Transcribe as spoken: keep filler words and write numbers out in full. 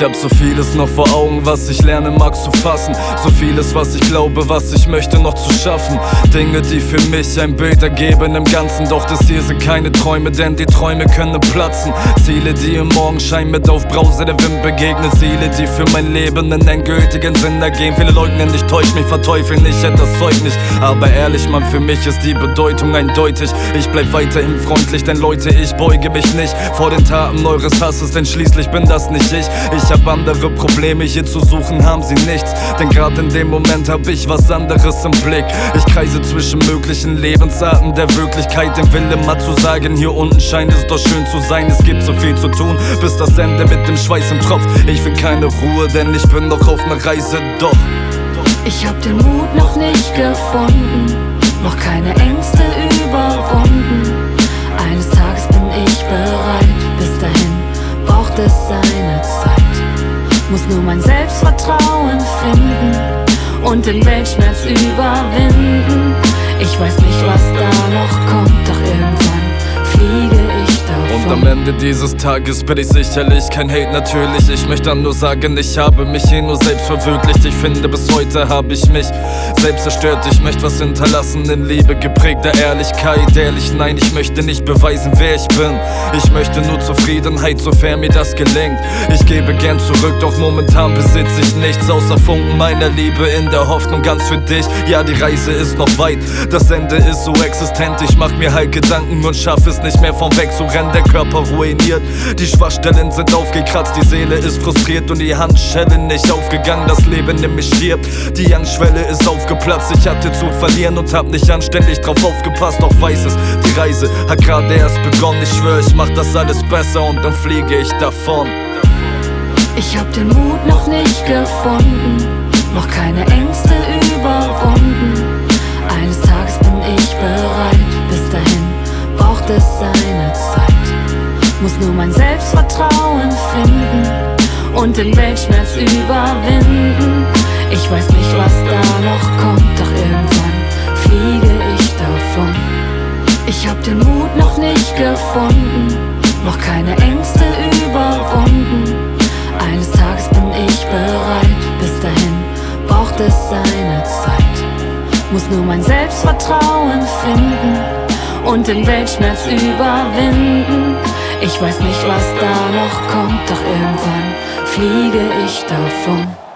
hab so vieles noch vor Augen, was ich lerne mag zu fassen. So vieles, was ich glaube, was ich möchte noch zu schaffen. Dinge, die für mich ein Bild ergeben im Ganzen. Doch das hier sind keine Träume, denn die Träume können platzen. Ziele, die im Morgenschein mit Aufbrause der Wind begegnen. Ziele, die für mein Leben einen endgültigen Sinn ergeben. Viele leugnen, ich täusch mich, verteufeln, ich hätte das Zeug nicht. Aber ehrlich, Mann, für mich ist die Bedeutung eindeutig. Ich bleib weiterhin freundlich, denn Leute, ich beuge mich nicht vor den Taten eures Hasses, denn schließlich bin das nicht ich. Ich hab andere Probleme, hier zu suchen haben sie nichts. Denn grad in dem Moment hab ich was anderes im Blick. Ich kreise zwischen möglichen Lebensarten der Wirklichkeit. Den Wille mal zu sagen, hier unten scheint es doch schön zu sein. Es gibt so viel zu tun, bis das Ende mit dem Schweiß im Tropf. Ich will keine Ruhe, denn ich bin noch auf ner Reise, doch ich hab den Mut noch nicht gefunden, noch keine Ängste überwunden. Eines Tages bin ich bereit, bis dahin braucht es seine Zeit. Muss nur mein Selbstvertrauen finden und den Weltschmerz überwinden. Ich weiß nicht, was da noch kommt, doch irgendwann fliege ich davon. Und am Ende dieses Tages bin ich sicherlich kein Hate, natürlich. Ich möchte dann nur sagen, ich habe mich hier nur selbst verwirklicht. Ich finde, bis heute habe ich mich selbst zerstört. Ich möchte was hinterlassen in Liebe, geprägter Ehrlichkeit. Ehrlich, nein, ich möchte nicht beweisen, wer ich bin. Ich möchte nur Zufriedenheit, sofern mir das gelingt. Ich gebe gern zurück, doch momentan besitze ich nichts außer Funken meiner Liebe in der Hoffnung ganz für dich. Ja, die Reise ist noch weit, das Ende ist so existent. Ich mach mir halt Gedanken und schaff es nicht mehr vom Weg zu rennen. Der Körper ruiniert, die Schwachstellen sind aufgekratzt, die Seele ist frustriert und die Handschellen nicht aufgegangen. Das Leben in mir stirbt, die Angstschwelle ist aufgeplatzt. Ich hatte zu verlieren und hab nicht anständig drauf aufgepasst. Doch weiß es, die Reise hat gerade erst begonnen. Ich schwör, ich mach das alles besser und dann fliege ich davon. Ich hab den Mut noch nicht gefunden, noch keine Ängste überwunden. Eines Tages bin ich bereit, bis dahin braucht es seine Zeit. Muss nur mein Selbstvertrauen finden und den Weltschmerz überwinden. Ich weiß nicht, was da noch kommt, doch irgendwann fliege ich davon. Ich hab den Mut noch nicht gefunden, noch keine Ängste überwunden. Eines Tages bin ich bereit, bis dahin braucht es seine Zeit. Muss nur mein Selbstvertrauen finden und den Weltschmerz überwinden. Ich weiß nicht, was da noch kommt, doch irgendwann fliege ich davon.